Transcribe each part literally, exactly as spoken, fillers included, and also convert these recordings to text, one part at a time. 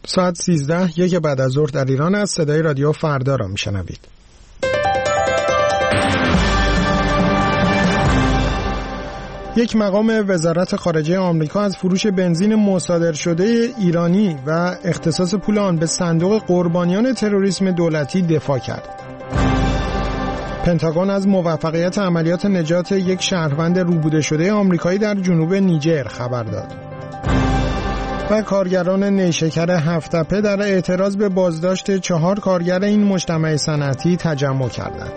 ساعت سیزده یک بعد از ظهر در ایران است. صدای رادیو فردا را میشنوید. یک مقام وزارت خارجه آمریکا از فروش بنزین مصادره شده ایرانی و اختصاص پول آن به صندوق قربانیان تروریسم دولتی دفاع کرد. پنتاگون از موفقیت عملیات نجات یک شهروند روبوده شده آمریکایی در جنوب نیجر خبر داد. و کارگران نیشکر هفت‌تپه در اعتراض به بازداشت چهار کارگر این مجتمع صنعتی تجمع کردند.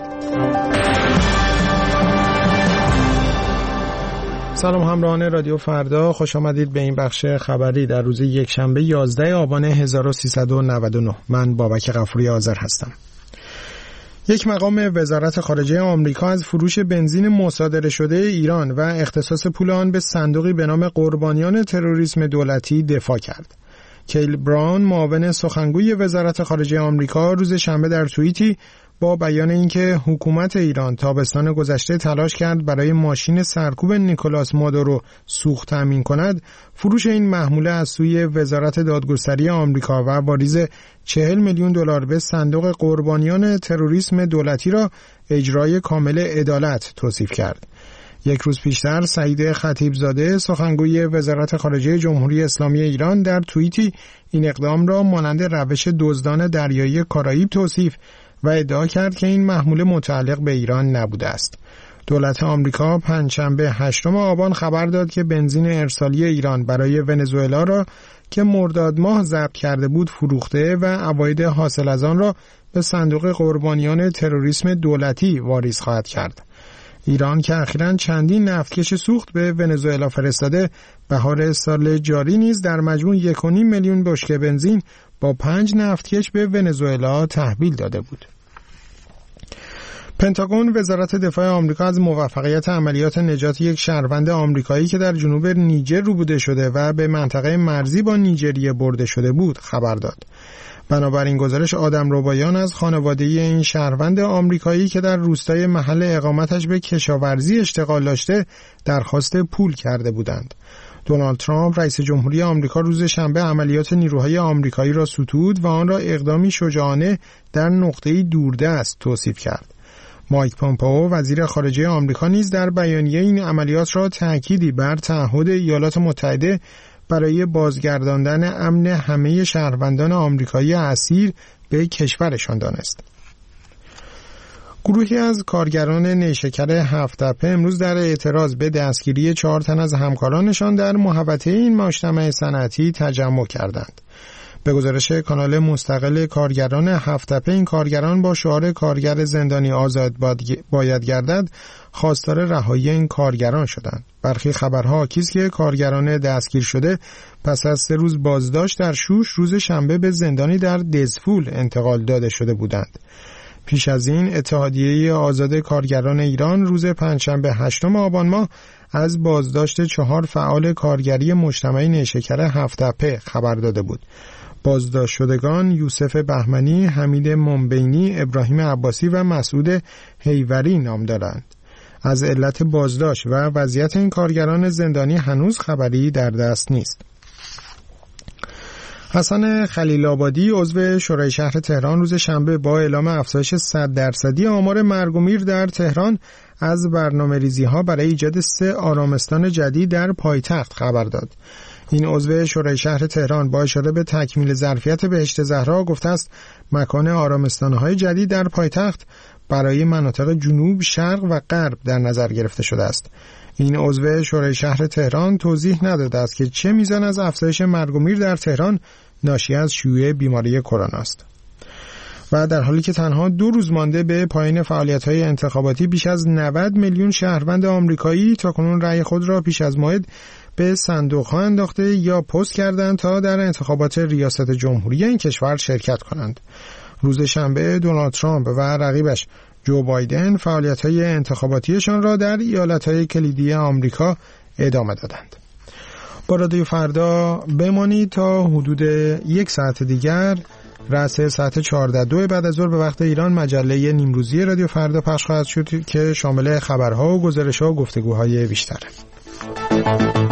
سلام همراهان رادیو فردا، خوش آمدید به این بخش خبری در روز یکشنبه یازده آبان هزار و سیصد و نود و نه. من بابک غفوری آذر هستم. یک مقام وزارت خارجه آمریکا از فروش بنزین مصادره شده ایران و اختصاص پول آن به صندوقی به نام قربانیان تروریسم دولتی دفاع کرد. کیل براون، معاون سخنگوی وزارت خارجه آمریکا، روز شنبه در توییتی با بیان اینکه حکومت ایران تابستان گذشته تلاش کرد برای ماشین سرکوب نیکولاس مادورو سوخت تامین کند، فروش این محموله از سوی وزارت دادگستری آمریکا و واریز چهل میلیون دلار به صندوق قربانیان تروریسم دولتی را اجرای کامل عدالت توصیف کرد. یک روز پیشتر سعید خطیبزاده، سخنگوی وزارت خارجه جمهوری اسلامی ایران، در توییتی این اقدام را مانند روش دزدان دریایی کارائیب توصیف و ادعا کرد که این محموله متعلق به ایران نبوده است. دولت آمریکا پنجشنبه هشتم آبان خبر داد که بنزین ارسالی ایران برای ونزوئلا را که مرداد ماه ضبط کرده بود فروخته و عواید حاصل از آن را به صندوق قربانیان تروریسم دولتی واریز خواهد کرد. ایران که اخیراً چندین نفتکش سوخت به ونزوئلا فرستاده، بهار سال جاری نیز در مجموع یک و نیم میلیون بشکه بنزین با پنج نفتکش به ونزوئلا تحویل داده بود. پنتاگون، وزارت دفاع آمریکا، از موفقیت عملیات نجات یک شهروند آمریکایی که در جنوب نیجر روبوده شده و به منطقه مرزی با نیجریه برده شده بود خبر داد. بنابراین گزارش آدمربایان از خانواده این شهروند آمریکایی که در روستای محل اقامتش به کشاورزی اشتغال داشته درخواست پول کرده بودند. دونالد ترامپ، رئیس جمهوری آمریکا، روز شنبه عملیات نیروهای آمریکایی را ستود و آن را اقدامی شجاعانه در نقطه‌ای دوردست توصیف کرد. مایک پومپئو، وزیر خارجه آمریکا، نیز در بیانیه این عملیات را تأکیدی بر تعهد ایالات متحده برای بازگرداندن امن همه شهروندان آمریکایی اسیر به کشورشان دانست. گروهی از کارگران نیشکر هفت‌تپه امروز در اعتراض به دستگیری چهار تن از همکارانشان در محوطه این مجتمع صنعتی تجمع کردند. به گزارش کانال مستقل کارگران هفت‌تپه، این کارگران با شعار کارگر زندانی آزاد باید گردد خواستار رهایی این کارگران شدند. برخی خبرها حاکی است که کارگران دستگیر شده پس از سه روز بازداشت در شوش روز شنبه به زندانی در دزفول انتقال داده شده بودند. پیش از این اتحادیه آزاد کارگران ایران روز پنجشنبه هشتم آبان ماه از بازداشت چهار فعال کارگری مجتمع نیشکر هفت‌تپه خبر داده بود. بازداشت شدگان یوسف بهمنی، حمید منبینی، ابراهیم عباسی و مسعود حیوری نام دارند. از علت بازداشت و وضعیت این کارگران زندانی هنوز خبری در دست نیست. حسن خلیل آبادی، عضو شورای شهر تهران، روز شنبه با اعلام افزایش صد درصدی آمار مرگ و میر در تهران از برنامه‌ریزی‌ها برای ایجاد سه آرامستان جدید در پایتخت خبر داد. این عضو شورای شهر تهران با اشاره به تکمیل ظرفیت بهشت زهرا گفته است مکان آرامستان‌های جدید در پایتخت برای مناطق جنوب، شرق و غرب در نظر گرفته شده است. این عضو شورای شهر تهران توضیح نداده است که چه میزان از افزایش مرگ و میر در تهران ناشی از شیوع بیماری کرونا است. و در حالی که تنها دو روز مانده به پایان فعالیت‌های انتخاباتی، بیش از نود میلیون شهروند آمریکایی تاکنون رأی خود را پیش از موعد به صندوق‌ها انداخته یا پست کردند تا در انتخابات ریاست جمهوری این کشور شرکت کنند. روز شنبه دونالد ترامپ و رقیبش جو بایدن فعالیت‌های انتخاباتیشان را در ایالت‌های کلیدی آمریکا ادامه دادند. با رادیو فردا بمانید تا حدود یک ساعت دیگر. رأس ساعت چهارده دو بعد از ظهر به وقت ایران مجله نیمروزی رادیو فردا پخش خواهد شد که شامل خبرها و گزارش‌ها و گفتگوهای بیشتره.